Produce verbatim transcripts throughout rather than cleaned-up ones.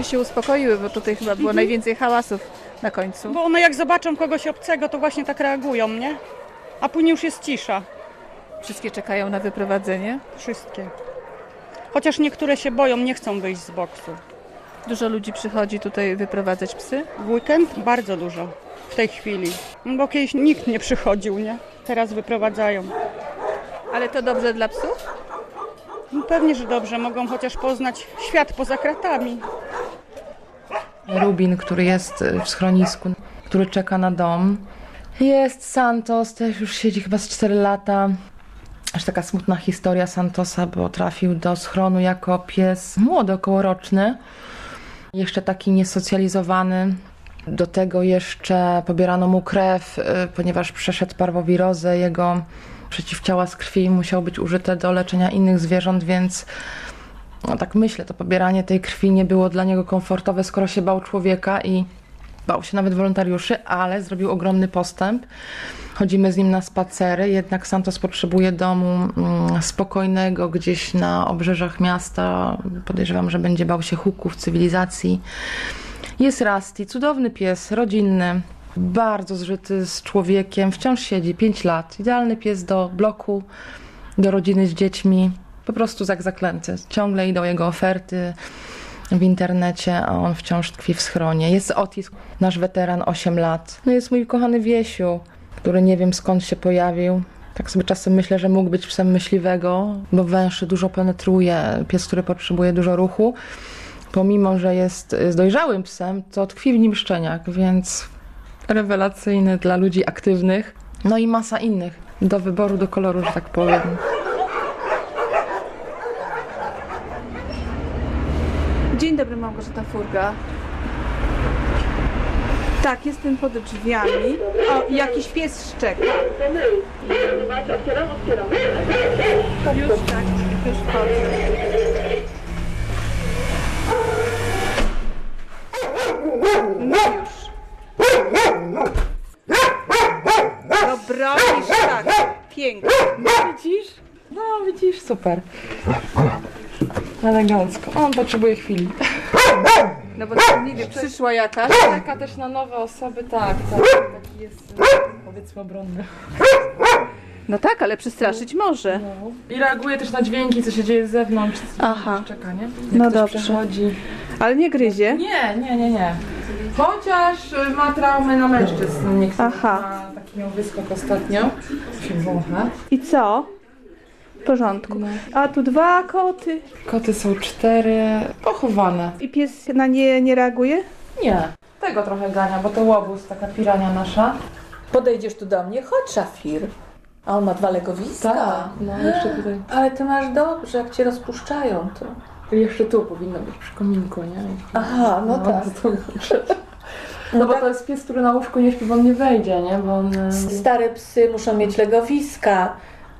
ludzie się uspokoiły, bo tutaj chyba było najwięcej hałasów na końcu. Bo one jak zobaczą kogoś obcego, to właśnie tak reagują, nie? A później już jest cisza. Wszystkie czekają na wyprowadzenie? Wszystkie. Chociaż niektóre się boją, nie chcą wyjść z boksu. Dużo ludzi przychodzi tutaj wyprowadzać psy? W weekend bardzo dużo w tej chwili. Bo kiedyś nikt nie przychodził, nie? Teraz wyprowadzają. Ale to dobrze dla psów? No pewnie, że dobrze. Mogą chociaż poznać świat poza kratami. Rubin, który jest w schronisku, który czeka na dom. Jest Santos, też już siedzi chyba z cztery lata. Aż taka smutna historia Santosa, bo trafił do schronu jako pies młody, okołoroczny. Jeszcze taki niesocjalizowany. Do tego jeszcze pobierano mu krew, ponieważ przeszedł parwowirozę. Jego przeciwciała z krwi musiały być użyte do leczenia innych zwierząt, więc no tak myślę, to pobieranie tej krwi nie było dla niego komfortowe, skoro się bał człowieka i bał się nawet wolontariuszy, ale zrobił ogromny postęp. Chodzimy z nim na spacery, jednak Santos potrzebuje domu spokojnego gdzieś na obrzeżach miasta. Podejrzewam, że będzie bał się huków, cywilizacji. Jest Rusty, cudowny pies, rodzinny, bardzo zżyty z człowiekiem, wciąż siedzi, pięć lat. Idealny pies do bloku, do rodziny z dziećmi, po prostu jak zaklęty. Ciągle idą jego oferty w internecie, a on wciąż tkwi w schronie. Jest Otis, nasz weteran, osiem lat. No jest mój kochany Wiesiu, który nie wiem skąd się pojawił. Tak sobie czasem myślę, że mógł być psem myśliwego, bo węszy dużo penetruje, pies, który potrzebuje dużo ruchu. Pomimo, że jest dojrzałym psem, to tkwi w nim szczeniak, więc rewelacyjny dla ludzi aktywnych. No i masa innych do wyboru, do koloru, że tak powiem. Dzień dobry, Małgorzata Furga. Tak, jestem pod drzwiami. O, jakiś pies szczeka. Już tak, już wchodzę. No już. No bronisz tak, pięknie. Widzisz? No widzisz, super. Elegancko. On potrzebuje chwili. No bo to, nie wiem, przyszła jakaś. Czeka też na nowe osoby, tak, tak. Taki jest, powiedzmy, obronny. No tak, ale przestraszyć może. No. I reaguje też na dźwięki, co się dzieje z zewnątrz. Aha. Czeka, nie? Jak No ktoś dobrze. Przechodzi. Ale nie gryzie? Nie, nie, nie, nie. Chociaż ma traumę na mężczyzn. Niektórzy Aha. ma taki miał wyskok ostatnio. Się wącha. I co? W porządku. No. A tu dwa koty. Koty są cztery, pochowane. I pies na nie nie reaguje? Nie. Tego trochę gania, bo to łobuz, taka pirania nasza. Podejdziesz tu do mnie, chodź Szafir. A on ma dwa legowiska. Tak, no jeszcze tutaj. Ale ty masz dobrze, jak cię rozpuszczają to. Jeszcze tu powinno być przy kominku, nie? Aha, no, no tak. To dobrze. No, no bo tak. To jest pies, który na łóżku nie śpi, bo on nie wejdzie, nie? Bo on... Stare psy muszą mieć legowiska.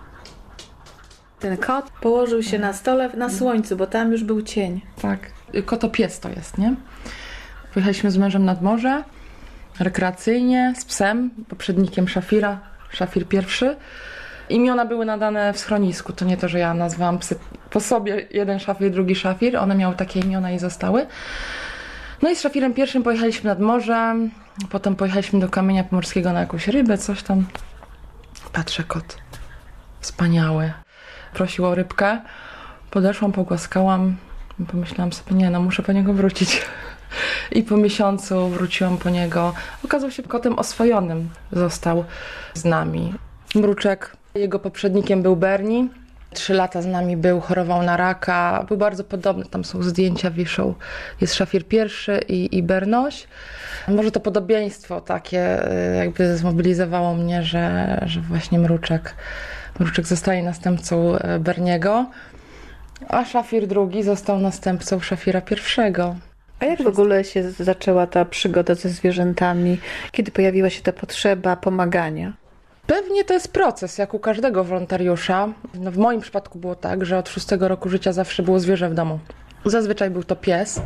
Ten kot położył się na stole na słońcu, bo tam już był cień. Tak. Kotopies to jest, nie? Pojechaliśmy z mężem nad morze, rekreacyjnie, z psem, poprzednikiem Szafira, Szafir pierwszy. Imiona były nadane w schronisku, to nie to, że ja nazwałam psy po sobie, jeden Szafir, drugi Szafir, one miały takie imiona i zostały. No i z Szafirem pierwszym pojechaliśmy nad morze, potem pojechaliśmy do Kamienia Pomorskiego na jakąś rybę, coś tam. Patrzę, kot, wspaniały. Prosił o rybkę, podeszłam, pogłaskałam, pomyślałam sobie, nie no, muszę po niego wrócić. I po miesiącu wróciłam po niego. Okazał się kotem oswojonym, został z nami. Mruczek, jego poprzednikiem był Bernie. Trzy lata z nami był, chorował na raka. Był bardzo podobny, tam są zdjęcia, wiszą. Jest Szafir pierwszy i, i Bernoś. Może to podobieństwo takie jakby zmobilizowało mnie, że, że właśnie Mruczek, Mruczek zostaje następcą Berniego, a Szafir drugi został następcą Szafira pierwszego. A jak w ogóle się zaczęła ta przygoda ze zwierzętami? Kiedy pojawiła się ta potrzeba pomagania? Pewnie to jest proces, jak u każdego wolontariusza. No w moim przypadku było tak, że od szóstego roku życia zawsze było zwierzę w domu. Zazwyczaj był to pies.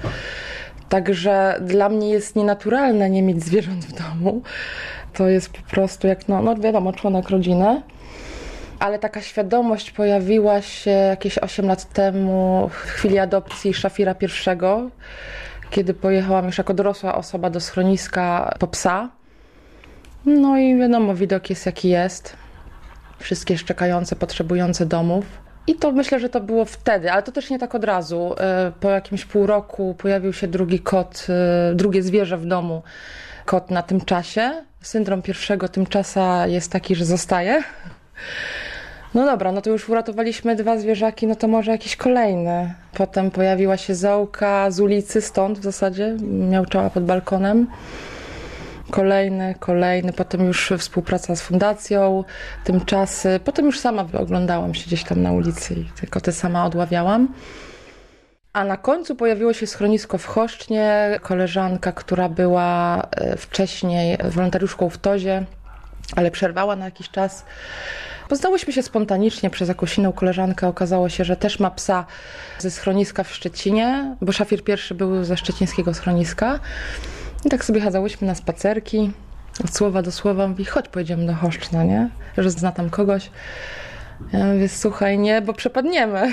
Także dla mnie jest nienaturalne nie mieć zwierząt w domu. To jest po prostu jak, no, no wiadomo, członek rodziny. Ale taka świadomość pojawiła się jakieś osiem lat temu w chwili adopcji Szafira pierwszego, kiedy pojechałam już jako dorosła osoba do schroniska po psa. No i wiadomo, widok jest jaki jest. Wszystkie szczekające, potrzebujące domów. I to myślę, że to było wtedy, ale to też nie tak od razu. Po jakimś pół roku pojawił się drugi kot, drugie zwierzę w domu. Kot na tym czasie. Syndrom pierwszego tymczasa jest taki, że zostaje. No dobra, no to już uratowaliśmy dwa zwierzaki, no to może jakiś kolejny. Potem pojawiła się Zołka z ulicy, stąd w zasadzie, miauczała pod balkonem. Kolejny, kolejny, potem już współpraca z fundacją, tymczasy. Potem już sama oglądałam się gdzieś tam na ulicy i te koty sama odławiałam. A na końcu pojawiło się schronisko w Choszcznie. Koleżanka, która była wcześniej wolontariuszką w Tozie, ale przerwała na jakiś czas. Poznałyśmy się spontanicznie przez jakąś inną koleżankę. Okazało się, że też ma psa ze schroniska w Szczecinie, bo szafir pierwszy był ze szczecińskiego schroniska. I tak sobie chadzałyśmy na spacerki. Od słowa do słowa mówi, chodź pojedziemy do Choszczna, nie? Że zna tam kogoś. Ja mówię, słuchaj, nie, bo przepadniemy.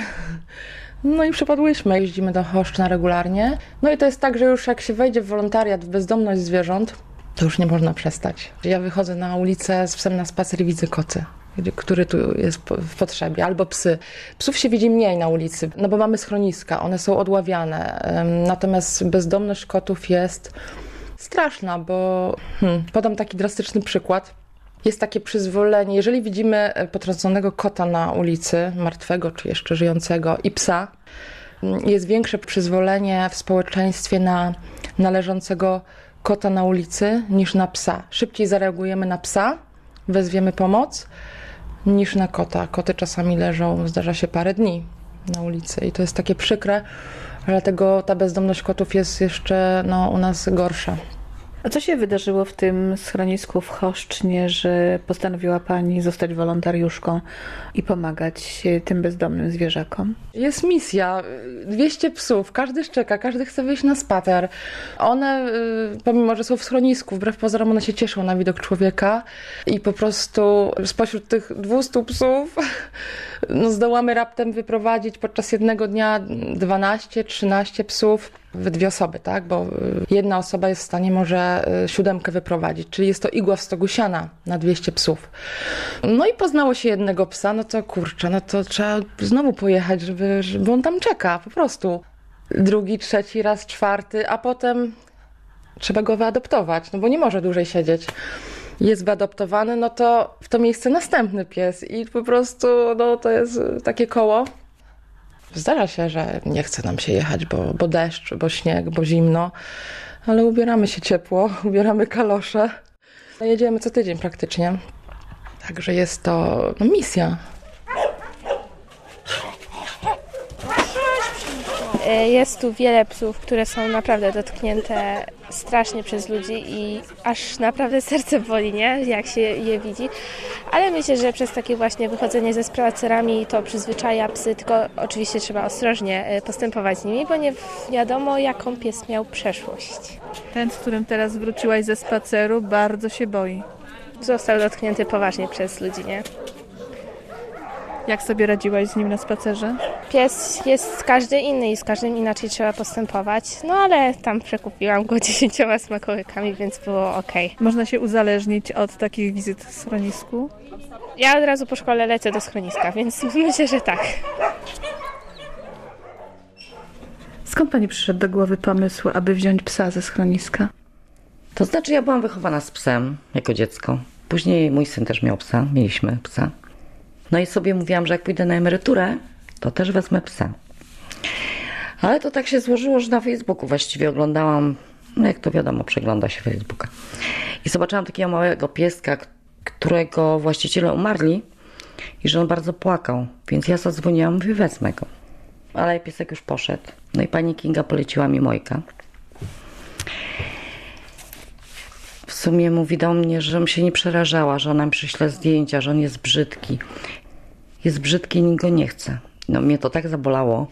No i przepadłyśmy. Jeździmy do Choszczna regularnie. No i to jest tak, że już jak się wejdzie w wolontariat, w bezdomność zwierząt, to już nie można przestać. Ja wychodzę na ulicę z psem na spacer i widzę koty, który tu jest w potrzebie, albo psy. Psów się widzi mniej na ulicy, no bo mamy schroniska, one są odławiane. Natomiast bezdomność kotów jest straszna, bo hmm, podam taki drastyczny przykład. Jest takie przyzwolenie, jeżeli widzimy potrąconego kota na ulicy, martwego czy jeszcze żyjącego i psa, jest większe przyzwolenie w społeczeństwie na należącego kota na ulicy niż na psa. Szybciej zareagujemy na psa, wezwiemy pomoc, niż na kota. Koty czasami leżą, zdarza się parę dni na ulicy i to jest takie przykre, dlatego ta bezdomność kotów jest jeszcze no, u nas gorsza. A co się wydarzyło w tym schronisku w Choszcznie, że postanowiła Pani zostać wolontariuszką i pomagać tym bezdomnym zwierzakom? Jest misja. dwieście psów, każdy szczeka, każdy chce wyjść na spacer. One, pomimo że są w schronisku, wbrew pozorom one się cieszą na widok człowieka i po prostu spośród tych dwustu psów no, zdołamy raptem wyprowadzić podczas jednego dnia dwanaście trzynaście psów. We dwie osoby, tak? Bo jedna osoba jest w stanie może siódemkę wyprowadzić, czyli jest to igła w stogu siana na dwieście psów. No i poznało się jednego psa, no to kurczę, no to trzeba znowu pojechać, żeby, żeby on tam czeka, po prostu. Drugi, trzeci raz, czwarty, a potem trzeba go wyadoptować, no bo nie może dłużej siedzieć. Jest wyadoptowany, no to w to miejsce następny pies i po prostu no to jest takie koło. Zdarza się, że nie chce nam się jechać, bo, bo deszcz, bo śnieg, bo zimno, ale ubieramy się ciepło, ubieramy kalosze. Jedziemy co tydzień praktycznie, także jest to no, misja. Jest tu wiele psów, które są naprawdę dotknięte strasznie przez ludzi i aż naprawdę serce boli, nie? Jak się je widzi. Ale myślę, że przez takie właśnie wychodzenie ze spacerami to przyzwyczaja psy, tylko oczywiście trzeba ostrożnie postępować z nimi, bo nie wiadomo jaką pies miał przeszłość. Ten, z którym teraz wróciłaś ze spaceru, bardzo się boi. Został dotknięty poważnie przez ludzi, nie? Jak sobie radziłaś z nim na spacerze? Pies jest każdy inny i z każdym inaczej trzeba postępować, no ale tam przekupiłam go dziesięcioma smakołykami, więc było okej. Można się uzależnić od takich wizyt w schronisku? Ja od razu po szkole lecę do schroniska, więc myślę, że tak. Skąd Pani przyszedł do głowy pomysł, aby wziąć psa ze schroniska? To znaczy ja byłam wychowana z psem jako dziecko. Później mój syn też miał psa, mieliśmy psa. No i sobie mówiłam, że jak pójdę na emeryturę, to też wezmę psa. Ale to tak się złożyło, że na Facebooku właściwie oglądałam, no jak to wiadomo, przegląda się Facebooka. I zobaczyłam takiego małego pieska, którego właściciele umarli i że on bardzo płakał. Więc ja zadzwoniłam, mówię, wezmę go. Ale piesek już poszedł. No i pani Kinga poleciła mi Mojka. W sumie mówi do mnie, żebym się nie przerażała, że ona mi przyśle zdjęcia, że on jest brzydki. Jest brzydki i nikt go nie chce. No mnie to tak zabolało.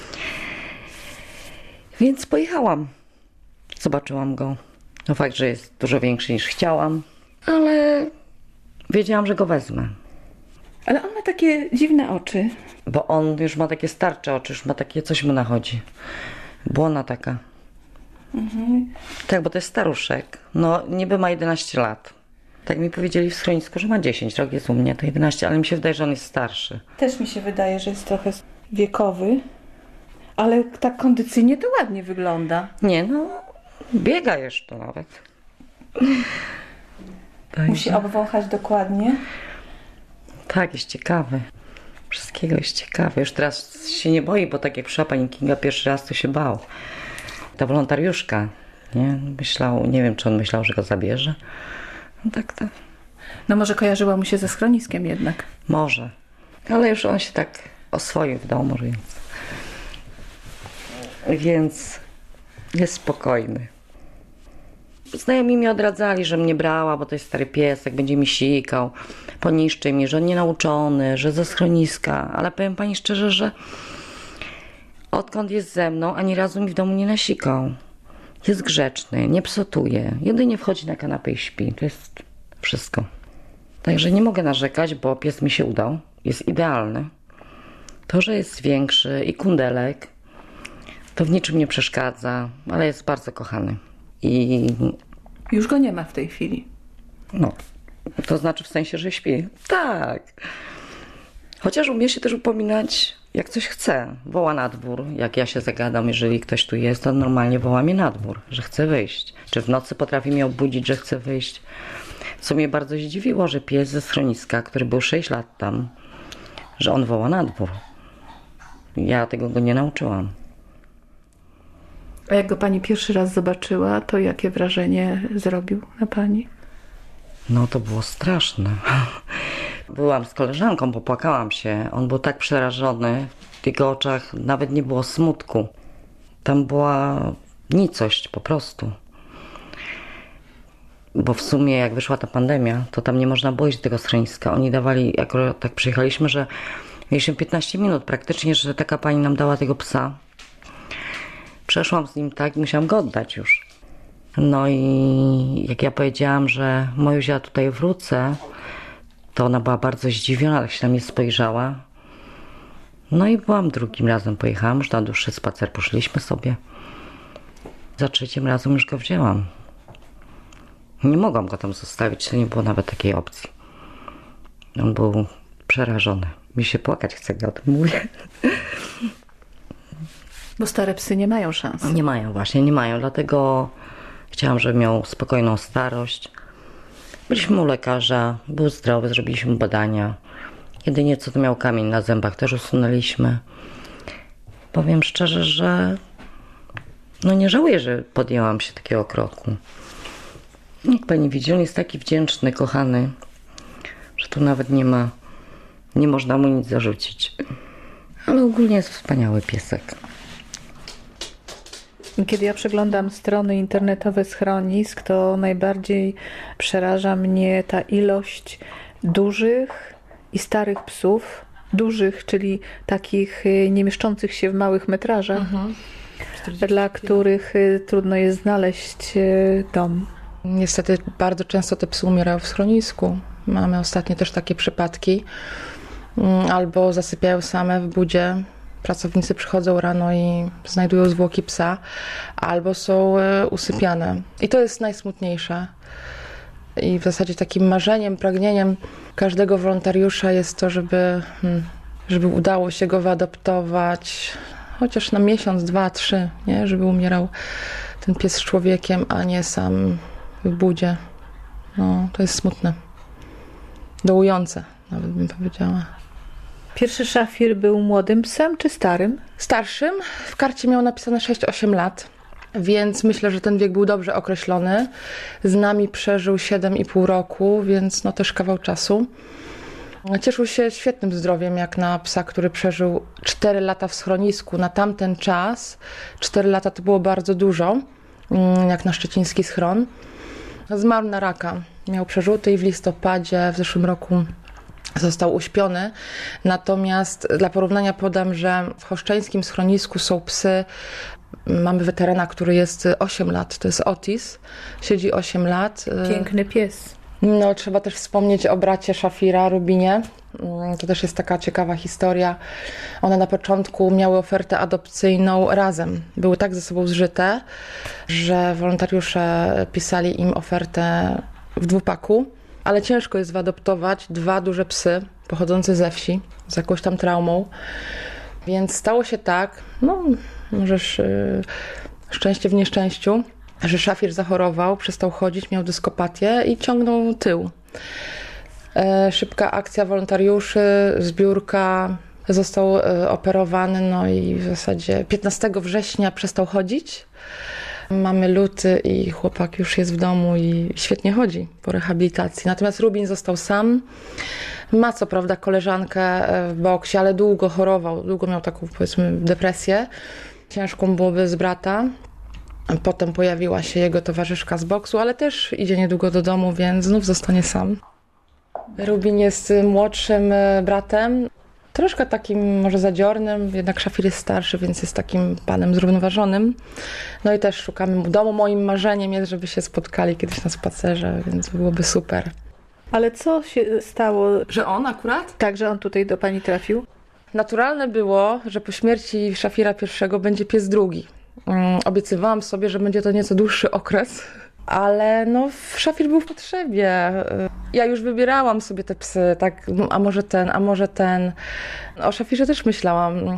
Więc pojechałam. Zobaczyłam go. No fakt, że jest dużo większy niż chciałam, ale wiedziałam, że go wezmę. Ale on ma takie dziwne oczy. Bo on już ma takie starcze oczy, już ma takie, coś mu nachodzi. Błona taka. Mhm. Tak, bo to jest staruszek. No niby ma jedenaście lat. Tak mi powiedzieli w schronisku, że ma dziesięć. Rok jest u mnie, to jedenaście, ale mi się wydaje, że on jest starszy. Też mi się wydaje, że jest trochę wiekowy, ale tak kondycyjnie to ładnie wygląda. Nie, no biega jeszcze nawet. Musi obwąchać dokładnie. Tak, jest ciekawy. Wszystkiego jest ciekawy. Już teraz się nie boi, bo tak jak przyszła pani Kinga pierwszy raz, to się bał. Ta wolontariuszka, nie? Myślał, nie wiem, czy on myślał, że go zabierze. No tak, tak. No może kojarzyła mu się ze schroniskiem jednak. Może. Ale już on się tak oswoił w domu, więc... Więc jest spokojny. Znajomi mi odradzali, że mnie brała, bo to jest stary piesek, będzie mi sikał, poniszczy mi, że on nienauczony, że ze schroniska. Ale powiem pani szczerze, że odkąd jest ze mną, ani razu mi w domu nie nasikał. Jest grzeczny, nie psotuje. Jedynie wchodzi na kanapę i śpi. To jest wszystko. Także nie mogę narzekać, bo pies mi się udał. Jest idealny. To, że jest większy i kundelek, to w niczym nie przeszkadza, ale jest bardzo kochany. I Już go nie ma w tej chwili. no, to znaczy w sensie, że śpi. Tak. Chociaż umie się też upominać, jak coś chce. Woła na dwór. Jak ja się zagadam, jeżeli ktoś tu jest, to normalnie woła mnie na dwór, że chce wyjść. Czy w nocy potrafi mnie obudzić, że chce wyjść. Co mnie bardzo zdziwiło, że pies ze schroniska, który był sześć lat tam, że on woła na dwór. Ja tego go nie nauczyłam. A jak go pani pierwszy raz zobaczyła, to jakie wrażenie zrobił na pani? No to było straszne. Byłam z koleżanką, popłakałam się. On był tak przerażony. W jego oczach nawet nie było smutku. Tam była nicość po prostu. Bo w sumie jak wyszła ta pandemia, to tam nie można było iść do tego schroniska. Oni dawali, akurat tak przyjechaliśmy, że mieliśmy piętnaście minut praktycznie, że taka pani nam dała tego psa. Przeszłam z nim tak i musiałam go oddać już. No i jak ja powiedziałam, że Mojuzia tutaj wrócę, to ona była bardzo zdziwiona, ale się na mnie spojrzała. No i byłam drugim razem, pojechałam już na dłuższy spacer, poszliśmy sobie. Za trzecim razem już go wzięłam. Nie mogłam go tam zostawić, to nie było nawet takiej opcji. On był przerażony. Mi się płakać chce, gdy o tym mówię. Bo stare psy nie mają szans. Nie mają właśnie, nie mają, dlatego chciałam, żeby miał spokojną starość. Byliśmy u lekarza, był zdrowy, zrobiliśmy mu badania. Jedynie co to miał kamień na zębach, też usunęliśmy. Powiem szczerze, że no nie żałuję, że podjęłam się takiego kroku. Jak pani widzi, on jest taki wdzięczny, kochany, że tu nawet nie ma, nie można mu nic zarzucić. Ale ogólnie jest wspaniały piesek. Kiedy ja przeglądam strony internetowe schronisk, to najbardziej przeraża mnie ta ilość dużych i starych psów. Dużych, czyli takich nie mieszczących się w małych metrażach, mhm. dla których trudno jest znaleźć dom. Niestety bardzo często te psy umierają w schronisku. Mamy ostatnio też takie przypadki. Albo zasypiają same w budzie. Pracownicy przychodzą rano i znajdują zwłoki psa, albo są usypiane. I to jest najsmutniejsze. I w zasadzie takim marzeniem, pragnieniem każdego wolontariusza jest to, żeby, żeby udało się go wyadoptować, chociaż na miesiąc, dwa, trzy, nie? Żeby umierał ten pies z człowiekiem, a nie sam w budzie. No, to jest smutne. Dołujące, nawet bym powiedziała. Pierwszy szafir był młodym psem czy starym? Starszym. W karcie miał napisane sześć osiem lat, więc myślę, że ten wiek był dobrze określony. Z nami przeżył siedem i pół roku, więc no też kawał czasu. Cieszył się świetnym zdrowiem, jak na psa, który przeżył cztery lata w schronisku. Na tamten czas cztery lata to było bardzo dużo, jak na szczeciński schron. Zmarł na raka. Miał przerzuty i w listopadzie w zeszłym roku został uśpiony. Natomiast dla porównania podam, że w choszczeńskim schronisku są psy. Mamy weterana, który jest osiem lat, to jest Otis. Siedzi osiem lat. Piękny pies. No, trzeba też wspomnieć o bracie Szafira, Rubinie. To też jest taka ciekawa historia. One na początku miały ofertę adopcyjną razem. Były tak ze sobą zżyte, że wolontariusze pisali im ofertę w dwupaku, ale ciężko jest wyadoptować dwa duże psy pochodzące ze wsi z jakąś tam traumą. Więc stało się tak, no możesz yy, szczęście w nieszczęściu, że Szafir zachorował, przestał chodzić, miał dyskopatię i ciągnął tył. E, szybka akcja wolontariuszy, zbiórka, został e, operowany, no i w zasadzie piętnastego września przestał chodzić. Mamy luty i chłopak już jest w domu i świetnie chodzi po rehabilitacji. Natomiast Rubin został sam. Ma co prawda koleżankę w boksie, ale długo chorował, długo miał taką, powiedzmy, depresję. Ciężką było bez brata. Potem pojawiła się jego towarzyszka z boksu, ale też idzie niedługo do domu, więc znów zostanie sam. Rubin jest młodszym bratem, troszkę takim może zadziornym, jednak Szafir jest starszy, więc jest takim panem zrównoważonym. No i też szukamy mu domu. Moim marzeniem jest, żeby się spotkali kiedyś na spacerze, więc byłoby super. Ale co się stało, Że on akurat? tak, że on tutaj do pani trafił? Naturalne było, że po śmierci Szafira pierwszego będzie pies drugi. Um, obiecywałam sobie, że będzie to nieco dłuższy okres, ale no Szafir był w potrzebie. Ja już wybierałam sobie te psy, tak, a może ten, a może ten. O Szafirze też myślałam.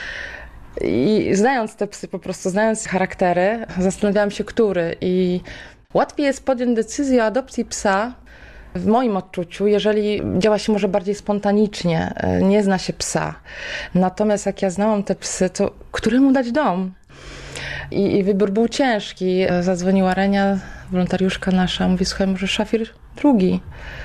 I znając te psy, po prostu znając charaktery, zastanawiałam się, który. I łatwiej jest podjąć decyzję o adopcji psa, w moim odczuciu, jeżeli działa się może bardziej spontanicznie, nie zna się psa. Natomiast jak ja znałam te psy, to któremu dać dom? I, i wybór był ciężki. Zadzwoniła Renia, wolontariuszka nasza, mówi, słuchaj, może Szafir drugi.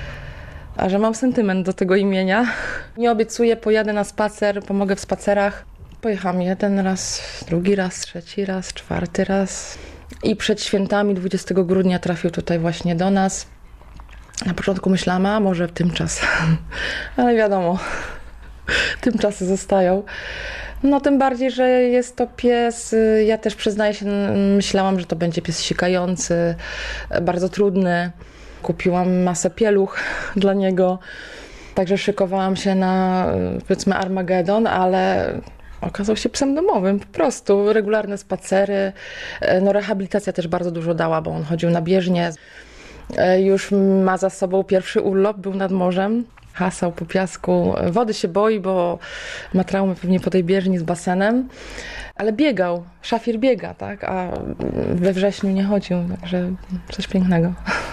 A że mam sentyment do tego imienia. Nie obiecuję, pojadę na spacer, pomogę w spacerach. Pojechałam jeden raz, drugi raz, trzeci raz, czwarty raz. I przed świętami dwudziestego grudnia trafił tutaj właśnie do nas. Na początku myślałam, a może tymczas. Ale wiadomo, tymczasy zostają. No tym bardziej, że jest to pies, ja też przyznaję się, myślałam, że to będzie pies sikający, bardzo trudny. Kupiłam masę pieluch dla niego, także szykowałam się na, powiedzmy, Armagedon, ale okazał się psem domowym, po prostu. Regularne spacery, no rehabilitacja też bardzo dużo dała, bo on chodził na bieżnię. Już ma za sobą pierwszy urlop, był nad morzem. Hasał po piasku. Wody się boi, bo ma traumę pewnie po tej bieżni z basenem. Ale biegał. Szafir biega, tak? A we wrześniu nie chodził, także coś pięknego.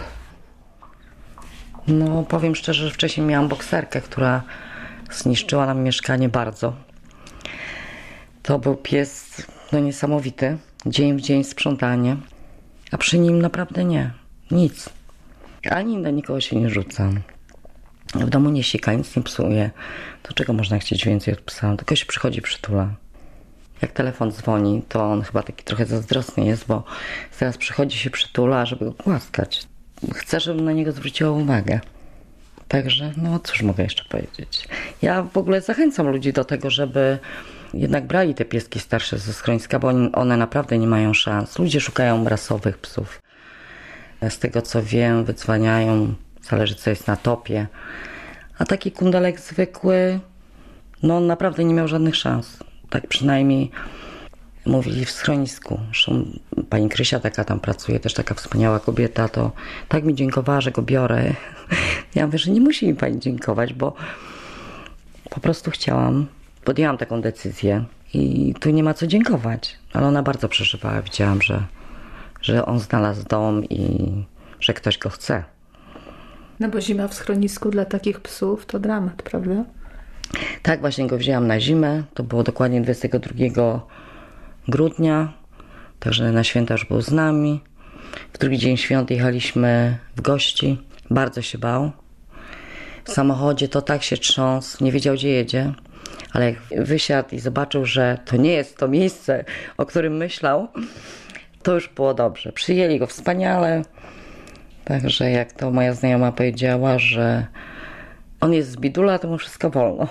No, powiem szczerze, że wcześniej miałam bokserkę, która zniszczyła nam mieszkanie bardzo. To był pies, no niesamowity. Dzień w dzień sprzątanie. A przy nim naprawdę nie. Nic. Ani na nikogo się nie rzucam. W domu nie sika, nic nie psuje. To czego można chcieć więcej od psa? Tylko się przychodzi, przytula. Jak telefon dzwoni, to on chyba taki trochę zazdrosny jest, bo teraz przychodzi się przytula, żeby go głaskać. Chcę, żebym na niego zwróciła uwagę. Także, no cóż mogę jeszcze powiedzieć. Ja w ogóle zachęcam ludzi do tego, żeby jednak brali te pieski starsze ze schroniska, bo one naprawdę nie mają szans. Ludzie szukają rasowych psów. Z tego co wiem, wydzwaniają, zależy co jest na topie. A taki kundelek zwykły, no on naprawdę nie miał żadnych szans. Tak przynajmniej mówili w schronisku. Zresztą pani Krysia taka tam pracuje, też taka wspaniała kobieta, to tak mi dziękowała, że go biorę. Ja mówię, że nie musi mi pani dziękować, bo po prostu chciałam, podjęłam taką decyzję i tu nie ma co dziękować. Ale ona bardzo przeżywała, widziałam, że, że on znalazł dom i że ktoś go chce. No bo zima w schronisku dla takich psów to dramat, prawda? Tak, właśnie go wzięłam na zimę. To było dokładnie dwudziestego drugiego grudnia. Także na święta już był z nami. W drugi dzień świąt jechaliśmy w gości. Bardzo się bał. W samochodzie to tak się trząsł, nie wiedział gdzie jedzie. Ale jak wysiadł i zobaczył, że to nie jest to miejsce, o którym myślał, to już było dobrze. Przyjęli go wspaniale. Także jak to moja znajoma powiedziała, że on jest z bidula, to mu wszystko wolno.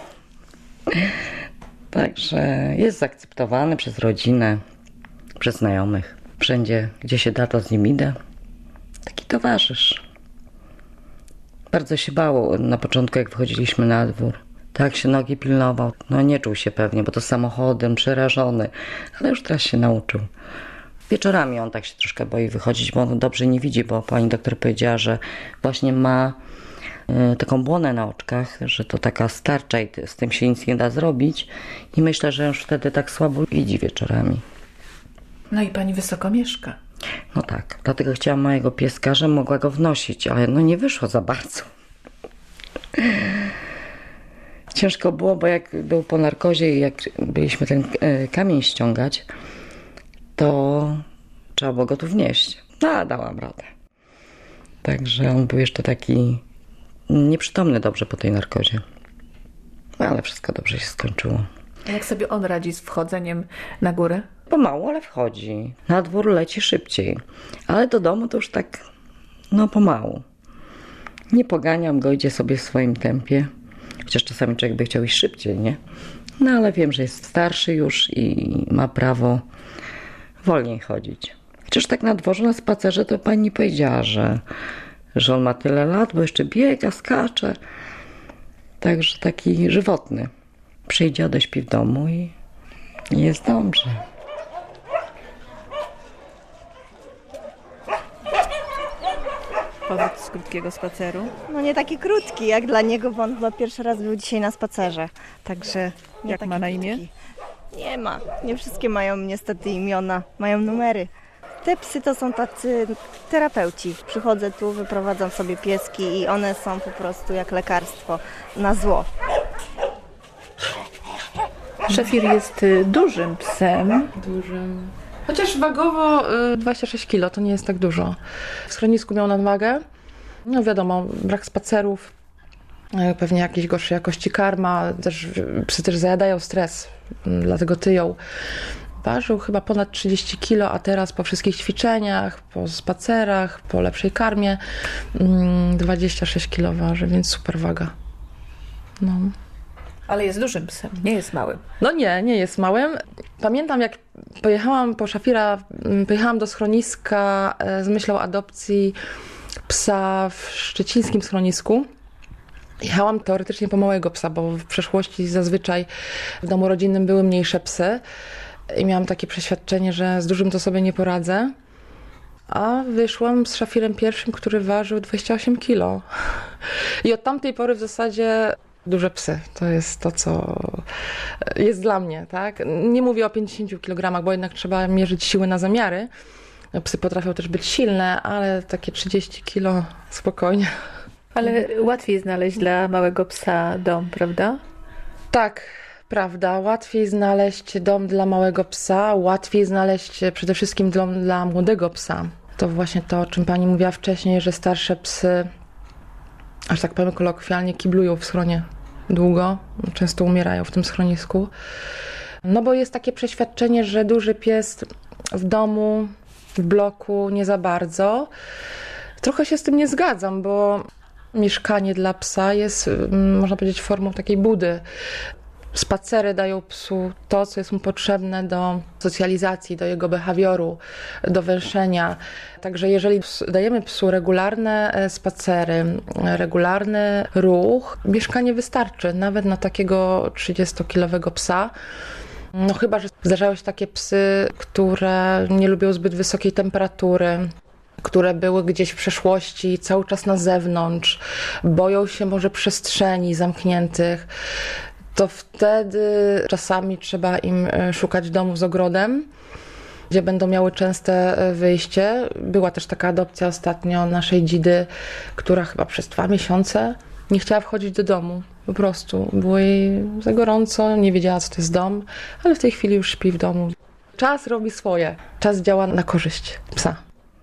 Także jest zaakceptowany przez rodzinę, przez znajomych. Wszędzie, gdzie się da, to z nim idę. Taki towarzysz. Bardzo się bał na początku, jak wychodziliśmy na dwór. Tak się nogi pilnował. No nie czuł się pewnie, bo to samochodem, przerażony. Ale już teraz się nauczył. Wieczorami on tak się troszkę boi wychodzić, bo on dobrze nie widzi, bo pani doktor powiedziała, że właśnie ma y, taką błonę na oczkach, że to taka starcza i z tym się nic nie da zrobić. I myślę, że już wtedy tak słabo widzi wieczorami. No i pani wysoko mieszka. No tak, dlatego chciałam mojego pieska, że mogła go wnosić, ale no nie wyszło za bardzo. Ciężko było, bo jak był po narkozie i jak byliśmy ten kamień ściągać, to trzeba było go tu wnieść. No, a dałam radę. Także on był jeszcze taki nieprzytomny dobrze po tej narkozie. No, ale wszystko dobrze się skończyło. A jak sobie on radzi z wchodzeniem na górę? Pomału, ale wchodzi. Na dwór leci szybciej. Ale do domu to już tak, no pomału. Nie poganiam go, idzie sobie w swoim tempie. Chociaż czasami człowiek by chciał iść szybciej, nie? No ale wiem, że jest starszy już i ma prawo wolniej chodzić. Chociaż tak na dworze, na spacerze, to pani powiedziała, że, że on ma tyle lat, bo jeszcze biega, skacze. Także taki żywotny. Przyjdzie, odeśpi w domu i, i jest dobrze. Powrót z krótkiego spaceru. No nie taki krótki jak dla niego, bo on chyba pierwszy raz był dzisiaj na spacerze. Także nie Jak taki ma na imię? krótki. Nie ma. Nie wszystkie mają niestety imiona, mają numery. Te psy to są tacy terapeuci. Przychodzę tu, wyprowadzam sobie pieski i one są po prostu jak lekarstwo na zło. Szefir jest y, dużym psem. Dużym. Chociaż wagowo y, dwadzieścia sześć kilo, to nie jest tak dużo. W schronisku miał nadwagę. No wiadomo, brak spacerów, y, pewnie jakieś gorszej jakości karma. Też, y, psy też zajadają stres, y, dlatego tyją. Ważył chyba ponad trzydzieści kilo, a teraz po wszystkich ćwiczeniach, po spacerach, po lepszej karmie y, dwadzieścia sześć kilo waży, więc super waga. No. Ale jest dużym psem, nie jest małym. No nie, nie jest małym. Pamiętam, jak pojechałam po Szafira, pojechałam do schroniska z myślą adopcji psa w szczecińskim schronisku. Jechałam teoretycznie po małego psa, bo w przeszłości zazwyczaj w domu rodzinnym były mniejsze psy i miałam takie przeświadczenie, że z dużym to sobie nie poradzę. A wyszłam z Szafirem pierwszym, który ważył dwadzieścia osiem kilo. I od tamtej pory w zasadzie duże psy. To jest to, co jest dla mnie, tak? Nie mówię o pięćdziesięciu kilogramach, bo jednak trzeba mierzyć siły na zamiary. Psy potrafią też być silne, ale takie trzydzieści kilo spokojnie. Ale łatwiej znaleźć dla małego psa dom, prawda? Tak, prawda. Łatwiej znaleźć dom dla małego psa, łatwiej znaleźć przede wszystkim dom dla młodego psa. To właśnie to, o czym pani mówiła wcześniej, że starsze psy, aż tak powiem kolokwialnie, kiblują w schronie długo, często umierają w tym schronisku. No bo jest takie przeświadczenie, że duży pies w domu, w bloku nie za bardzo. Trochę się z tym nie zgadzam, bo mieszkanie dla psa jest, można powiedzieć, formą takiej budy. Spacery dają psu to, co jest mu potrzebne do socjalizacji, do jego behawioru, do węszenia. Także jeżeli dajemy psu regularne spacery, regularny ruch, mieszkanie wystarczy, nawet na takiego trzydziestokilowego psa. No chyba że zdarzały się takie psy, które nie lubią zbyt wysokiej temperatury, które były gdzieś w przeszłości cały czas na zewnątrz, boją się może przestrzeni zamkniętych, to wtedy czasami trzeba im szukać domów z ogrodem, gdzie będą miały częste wyjście. Była też taka adopcja ostatnio naszej dzidy, która chyba przez dwa miesiące nie chciała wchodzić do domu. Po prostu było jej za gorąco, nie wiedziała, co to jest dom, ale w tej chwili już śpi w domu. Czas robi swoje. Czas działa na korzyść psa.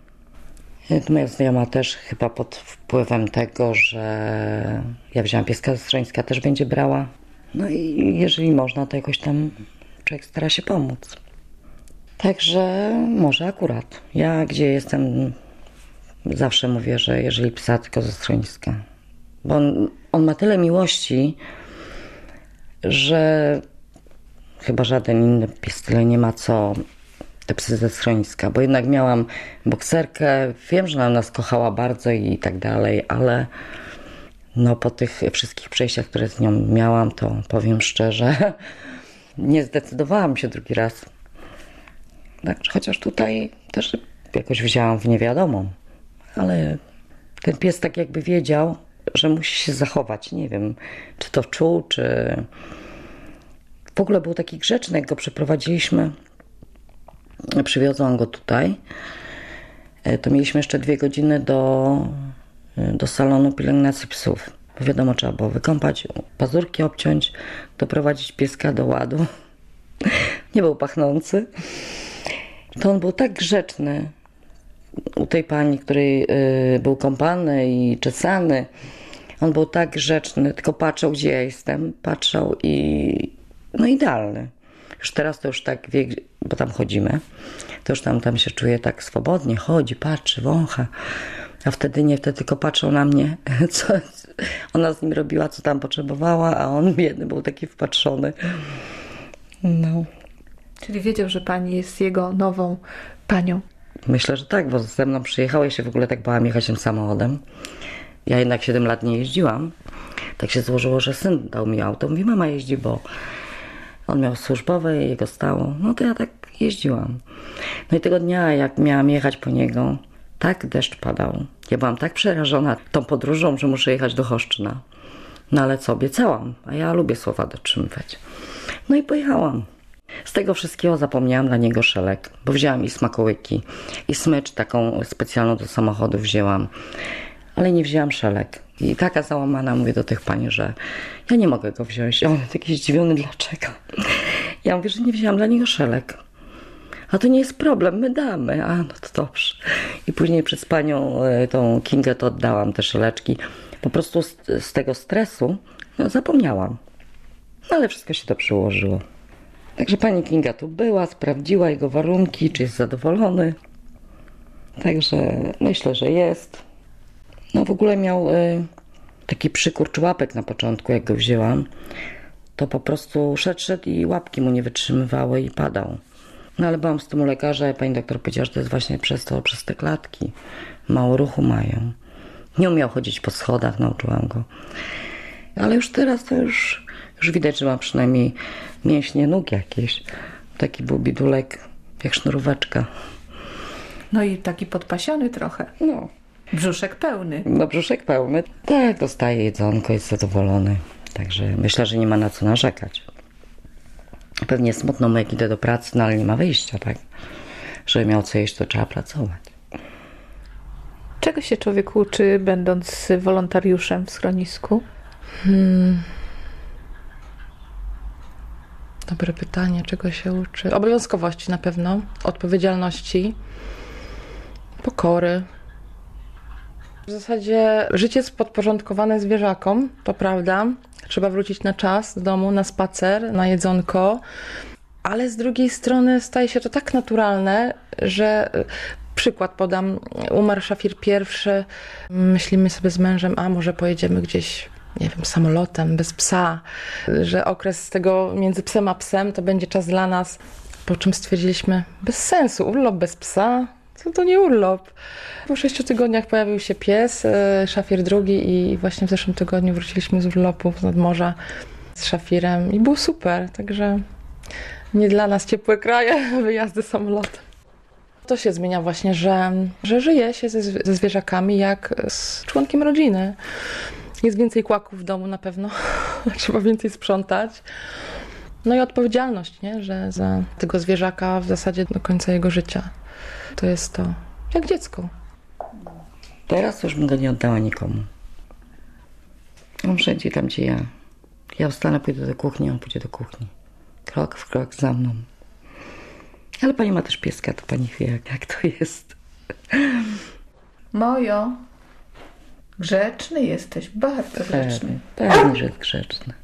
Moja znajoma też chyba pod wpływem tego, że ja wzięłam pieska ze schroniska, też będzie brała. No i jeżeli można, to jakoś tam człowiek stara się pomóc. Także może akurat. Ja gdzie jestem, zawsze mówię, że jeżeli psa, tylko ze schroniska. Bo on, on ma tyle miłości, że chyba żaden inny pies tyle nie ma, co te psy ze schroniska. Bo jednak miałam bokserkę, wiem, że ona nas kochała bardzo i tak dalej, ale No po tych wszystkich przejściach, które z nią miałam, to powiem szczerze, nie zdecydowałam się drugi raz. Także chociaż tutaj też jakoś wzięłam w niewiadomą, ale ten pies tak jakby wiedział, że musi się zachować. Nie wiem, czy to czuł, czy... W ogóle był taki grzeczny, jak go przeprowadziliśmy. Przywiozłam go tutaj. To mieliśmy jeszcze dwie godziny do, do salonu pielęgnacji psów. Bo wiadomo, trzeba było wykąpać, pazurki obciąć, doprowadzić pieska do ładu. Nie był pachnący. To on był tak grzeczny u tej pani, której y, był kąpany i czesany. On był tak grzeczny, tylko patrzał, gdzie ja jestem. Patrzał i no idealny. Już teraz to już tak wie, bo tam chodzimy, to już tam, tam się czuje tak swobodnie, chodzi, patrzy, wącha. A wtedy nie, wtedy tylko patrzał na mnie, co ona z nim robiła, co tam potrzebowała, a on biedny był taki wpatrzony. No. Czyli wiedział, że pani jest jego nową panią. Myślę, że tak, bo ze mną przyjechał, ja się w ogóle tak bałam jechać tym samochodem. Ja jednak siedem lat nie jeździłam. Tak się złożyło, że syn dał mi auto. Mówi, mama jeździ, bo on miał służbowe i jego stało. No to ja tak jeździłam. No i tego dnia, jak miałam jechać po niego, tak deszcz padał. Ja byłam tak przerażona tą podróżą, że muszę jechać do Choszczyna. No ale co, obiecałam, a ja lubię słowa dotrzymywać. No i pojechałam. Z tego wszystkiego zapomniałam dla niego szelek, bo wzięłam i smakołyki, i smycz taką specjalną do samochodu wzięłam, ale nie wzięłam szelek. I taka załamana mówię do tych pani, że ja nie mogę go wziąć. A on taki zdziwiony, dlaczego? Ja mówię, że nie wzięłam dla niego szelek. A to nie jest problem, my damy. A no to dobrze. I później przez panią tą Kingę to oddałam te szeleczki. Po prostu z, z tego stresu no, zapomniałam. No ale wszystko się to przyłożyło. Także pani Kinga tu była, sprawdziła jego warunki, czy jest zadowolony. Także myślę, że jest. No w ogóle miał y, taki przykurcz łapek na początku, jak go wzięłam. To po prostu szedł, szedł i łapki mu nie wytrzymywały i padał. No ale byłam z tym u lekarza i pani doktor powiedziała, że to jest właśnie przez to, przez te klatki. Mało ruchu mają. Nie umiał chodzić po schodach, nauczyłam go. Ale już teraz to już, już widać, że ma przynajmniej mięśnie nóg jakieś. Taki był bidulek, jak sznuróweczka. No i taki podpasiony trochę. No. Brzuszek pełny. No brzuszek pełny. Tak, dostaje jedzonko, jest zadowolony. Także myślę, że nie ma na co narzekać. Pewnie smutno mu, jak idę do pracy, no ale nie ma wyjścia, tak? Żeby miał co jeść, to trzeba pracować. Czego się człowiek uczy, będąc wolontariuszem w schronisku? Hmm. Dobre pytanie, czego się uczy? Obowiązkowości na pewno, odpowiedzialności, pokory. W zasadzie życie jest podporządkowane zwierzakom, to prawda. Trzeba wrócić na czas do domu, na spacer, na jedzonko, ale z drugiej strony staje się to tak naturalne, że przykład podam, umarł Szafir pierwszy, myślimy sobie z mężem, a może pojedziemy gdzieś, nie wiem, samolotem, bez psa, że okres tego między psem a psem to będzie czas dla nas, po czym stwierdziliśmy, bez sensu, urlop bez psa, to, to nie urlop. Po sześciu tygodniach pojawił się pies, Szafir drugi i właśnie w zeszłym tygodniu wróciliśmy z urlopu z nadmorza z Szafirem i było super, także nie dla nas ciepłe kraje, wyjazdy samolotem. To się zmienia właśnie, że, że żyje się ze, ze zwierzakami jak z członkiem rodziny. Jest więcej kłaków w domu na pewno, trzeba więcej sprzątać. No i odpowiedzialność, nie? Że za tego zwierzaka w zasadzie do końca jego życia. To jest to jak dziecko. Teraz już bym go nie oddała nikomu. On wszędzie tam, gdzie ja. Ja wstanę, pójdę do kuchni, on pójdzie do kuchni. Krok w krok za mną. Ale pani ma też pieska, to pani wie, jak, jak to jest. Mojo, grzeczny jesteś, bardzo grzeczny. Pewnie, pewnie, że jest grzeczny.